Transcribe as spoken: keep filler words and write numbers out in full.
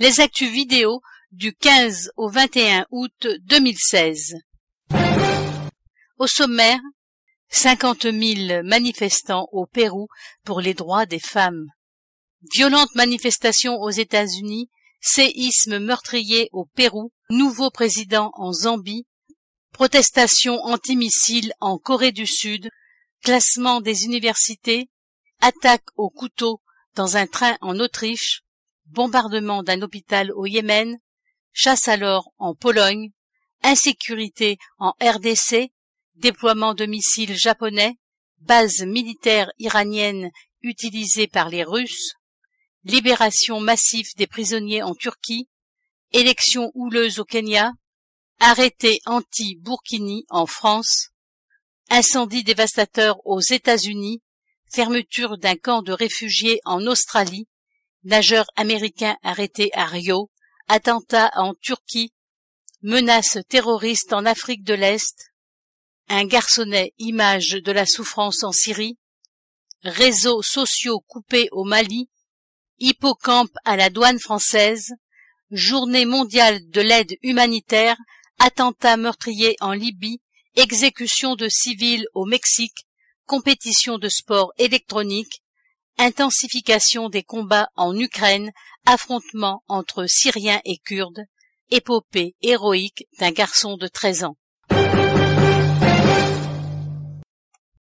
Les actus vidéo du quinze au vingt et un août deux mille seize. Au sommaire, cinquante mille manifestants au Pérou pour les droits des femmes. Violentes manifestations aux États-Unis, séisme meurtrier au Pérou, nouveau président en Zambie, protestations anti-missiles en Corée du Sud, classement des universités, attaque au couteau dans un train en Autriche, bombardement d'un hôpital au Yémen, chasse à l'or en Pologne, insécurité en R D C, déploiement de missiles japonais, base militaire iranienne utilisée par les Russes, libération massive des prisonniers en Turquie, élections houleuses au Kenya, arrêté anti-Burkini en France, incendie dévastateur aux États-Unis, fermeture d'un camp de réfugiés en Australie, nageur américain arrêté à Rio, attentat en Turquie, menace terroriste en Afrique de l'Est, un garçonnet image de la souffrance en Syrie, réseaux sociaux coupés au Mali, hippocampe à la douane française, journée mondiale de l'aide humanitaire, attentat meurtrier en Libye, exécution de civils au Mexique, compétition de sport électronique, intensification des combats en Ukraine, affrontement entre Syriens et Kurdes, épopée héroïque d'un garçon de treize ans.